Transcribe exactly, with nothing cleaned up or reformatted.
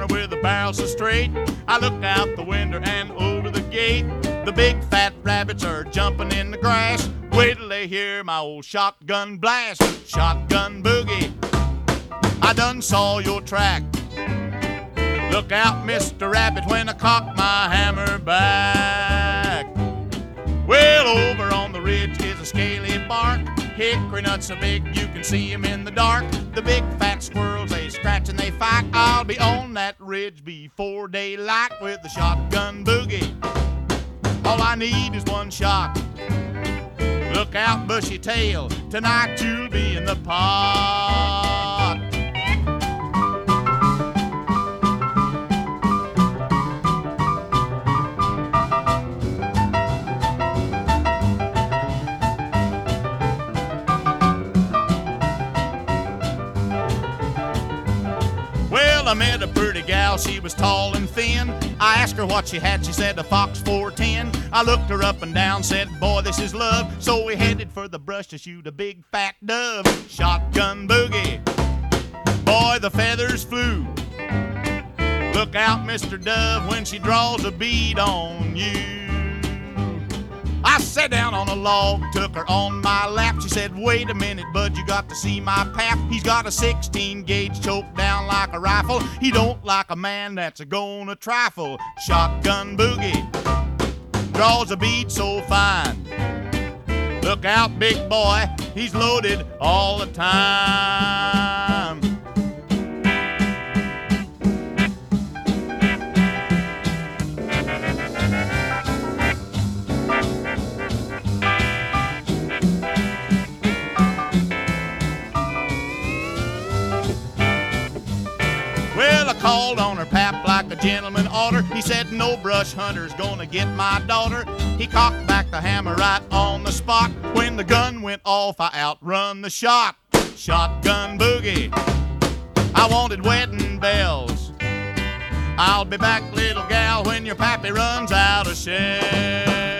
corner with the barrel so straight. I look out the window and over the gate. The big fat rabbits are jumping in the grass. Wait till they hear my old shotgun blast. Shotgun boogie, I done saw your track. Look out, Mister Rabbit, when I cock my hammer back. Well, over on the ridge is a scaly bark. Hickory nuts so big you can see 'em in the dark. The big fat squirrels, they scratch and they fight. I'll be on that ridge before daylight with the shotgun boogie. All I need is one shot. Look out, bushy tail, tonight you'll be in the pot. Well, I met a pretty gal, she was tall and thin. I asked her what she had, she said a Fox four ten. I looked her up and down, said, boy, this is love. So we headed for the brush to shoot a big fat dove. Shotgun boogie, boy, the feathers flew. Look out, Mister Dove, when she draws a bead on you. I sat down on a log, took her on my lap. She said, wait a minute, bud, you got to see my pap. He's got a sixteen gauge choked down like a rifle. He don't like a man that's a gonna trifle. Shotgun boogie, draws a bead so fine. Look out, big boy, he's loaded all the time. Called on her pap like a gentleman oughter. He said, no brush hunter's gonna get my daughter. He cocked back the hammer right on the spot. When the gun went off, I outrun the shot. Shotgun boogie, I wanted wedding bells. I'll be back, little gal, when your pappy runs out of shells.